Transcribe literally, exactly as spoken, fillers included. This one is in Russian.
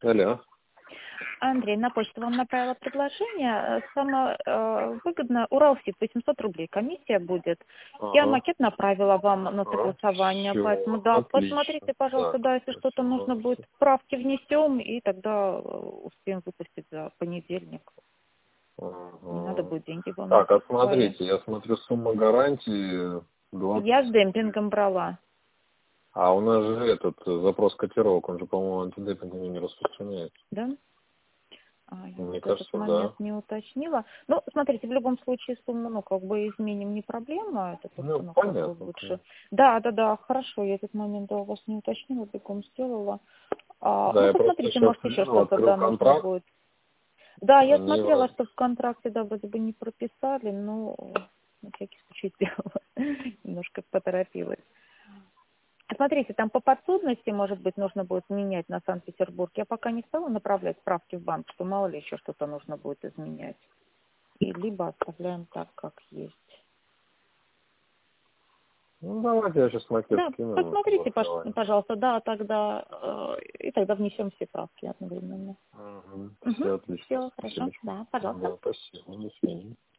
Алло. Андрей, на почту вам направила предложение. Самое э, выгодное, Уралсиб, восемьсот рублей комиссия будет. Я Ага. макет направила вам на Ага. согласование, Всё, поэтому да, отлично. посмотрите, пожалуйста, Так, да, если что-то нужно будет, правки внесем, и тогда э, успеем выпустить за понедельник. Не надо ага. будет деньги вам Так, а свои. смотрите, я смотрю, сумма гарантии двадцать. Я с демпингом брала. А у нас же этот э, запрос котировок, он же, по-моему, антидемпингом не распространяется. Да? А, я Мне вот этот кажется, момент да. не уточнила. Ну, смотрите, в любом случае сумму, ну, как бы изменим, не проблема. Это только, Ну, ну, как бы понятно. лучше. Да, да, да, хорошо, я этот момент да, у вас не уточнила, бегом сделала. А, Да, ну, я просто посмотрите, сейчас может, еще гляну, что-то, открыл да, нужно контракт, будет. Да, я они смотрела, вроде... что в контракте, да, вроде бы не прописали, но на всякий случай сделала. Немножко поторопилась. Смотрите, там по подсудности, может быть, нужно будет менять на Санкт-Петербург. Я пока не стала направлять справки в банк, что мало ли еще что-то нужно будет изменять. И либо оставляем так, как есть. Ну, давайте я сейчас макет Да, скину. посмотрите, Вот, пож- пожалуйста, да, тогда э, и тогда внесем все правки одновременно. угу. Угу. Все отлично. Все, хорошо, Спасибо. да, пожалуйста. Да, спасибо. До свидания.